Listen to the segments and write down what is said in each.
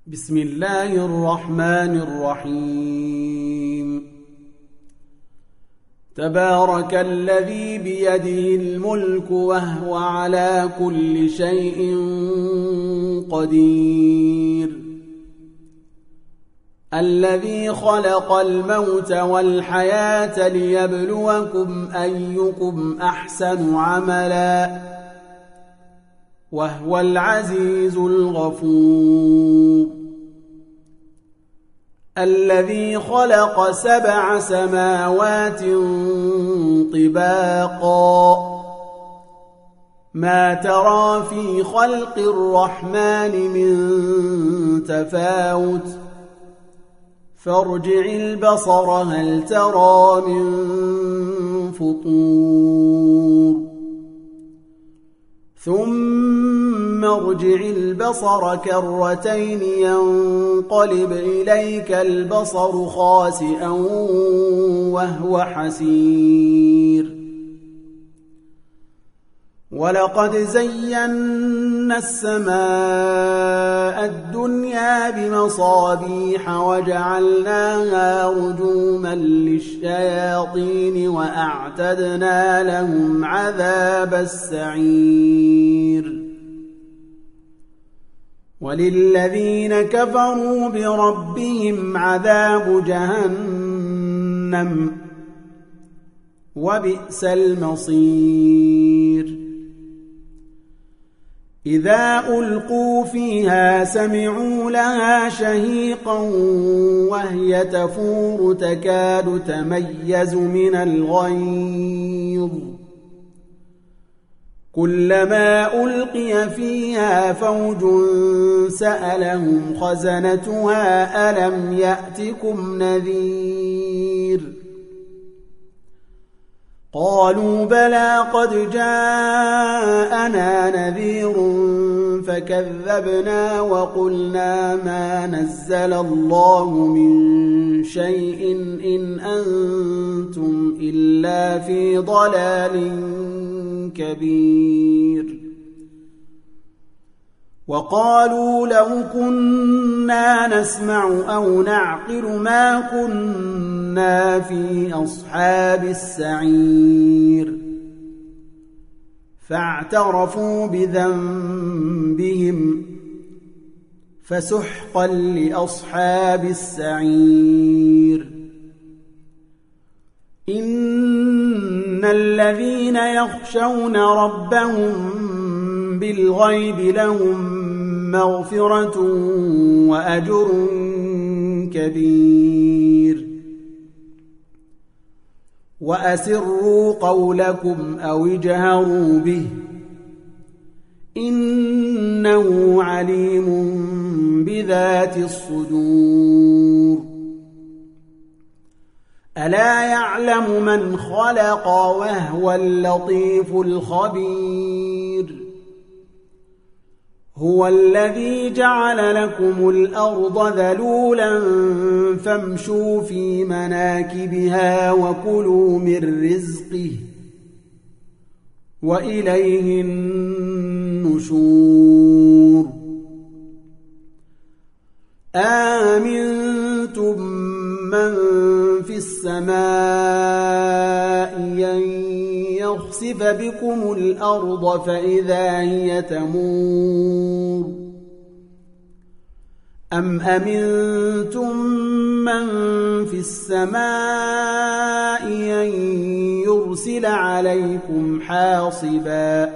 بسم الله الرحمن الرحيم. تبارك الذي بيده الملك وهو على كل شيء قدير، الذي خلق الموت والحياة ليبلوكم أيكم أحسن عملا وهو العزيز الغفور. الذي خلق 7 سماوات طباقا، ما ترى في خلق الرحمن من تفاوت، فارجع البصر هل ترى من فطور، ثم ارجع البصر كرتين ينقلب إليك البصر خاسئا وهو حسير. ولقد زينا السماء الدنيا بمصابيح وجعلناها رجوما للشياطين وأعتدنا لهم عذاب السعير. وللذين كفروا بربهم عذاب جهنم وبئس المصير. إذا ألقوا فيها سمعوا لها شهيقا وهي تفور تكاد تميز من الغيظ، كلما ألقي فيها فوج سألهم خزنتها ألم يأتكم نذير؟ قالوا بلى قد جاءنا نذير فكذبنا وقلنا ما نزل الله من شيء إن أنتم إلا في ضلال كبير. وقالوا لو كنا نسمع أو نعقل ما كنا في أصحاب السعير، فاعترفوا بذنبهم فسحقا لأصحاب السعير. إن الذين يخشون ربهم بالغيب لهم مغفرة وأجر كبير. وأسروا قولكم أو اجهروا به إنه عليم بذات الصدور. ألا يعلم من خلق وهو اللطيف الخبير. هو الذي جعل لكم الأرض ذلولا فامشوا في مناكبها وكلوا من رزقه وإليه النشور. آمنتم من في السماء أن يخسف بكم الأرض فإذا هي تمور، أم أمنتم من في السماء أن يرسل عليكم حاصبا،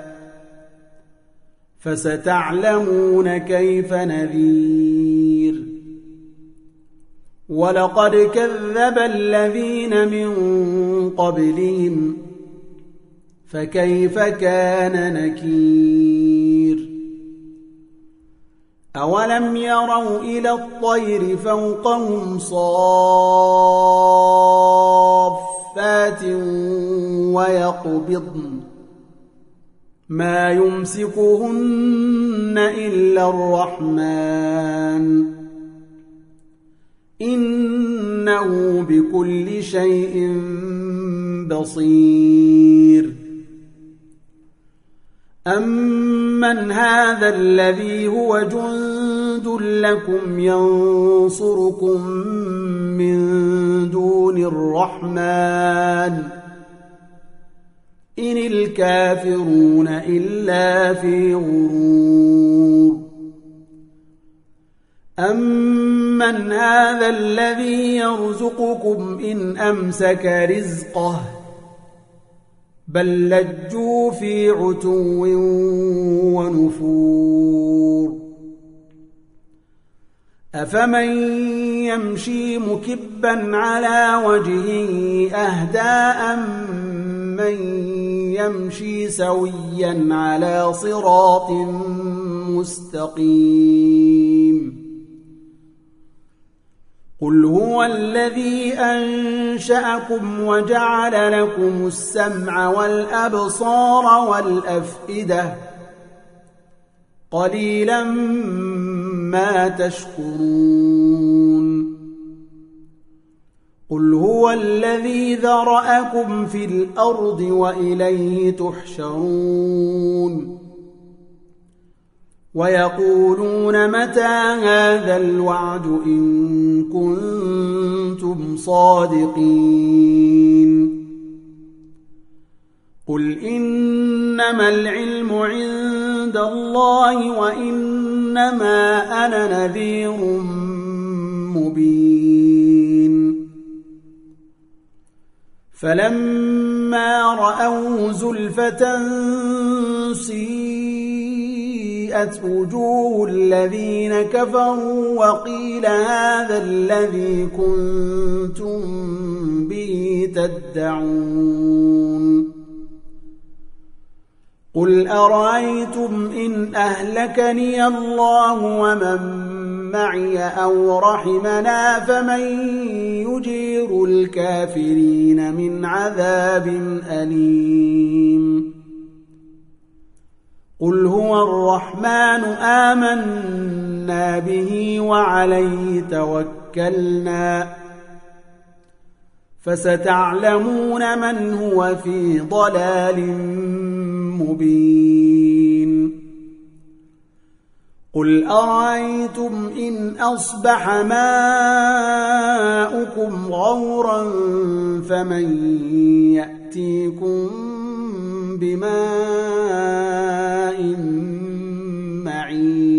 فستعلمون كيف نذير. ولقد كذب الذين من قبلهم فكيف كان نكير. أولم يروا إلى الطير فوقهم صافات ويقبضن ما يمسكهن إلا الرحمن إنه بكل شيء بصير. أمن هذا الذي هو جند جند لكم ينصركم من دون الرحمن إن الكافرون إلا في غرور أمن هذا الذي يرزقكم إن أمسك رزقه بل لجوا في عتو ونفور أفمن يمشي مكبا على وجهه أهدى أمن يمشي سويا على صراط مستقيم قل هو الذي أنشأكم وجعل لكم السمع والأبصار والأفئدة قليلا ما تشكرون قل هو الذي ذرأكم في الأرض وإليه تحشرون ويقولون متى هذا الوعد إن كنتم صادقين قل إنما العلم عند الله وإنما أنا نذير مبين فلما رأوه زلفة سيئت وجوه الذين كفروا وقيل هذا الذي كنتم به تدعون قل أرأيتم إن أهلكني الله ومن معي أو رحمنا فمن يجير الكافرين من عذاب أليم قل هو الرحمن آمنا به وعليه توكلنا فستعلمون من هو في ضلال مبين قل أرأيتم إن أصبح ماؤكم غورا فمن يأتيكم بماء معين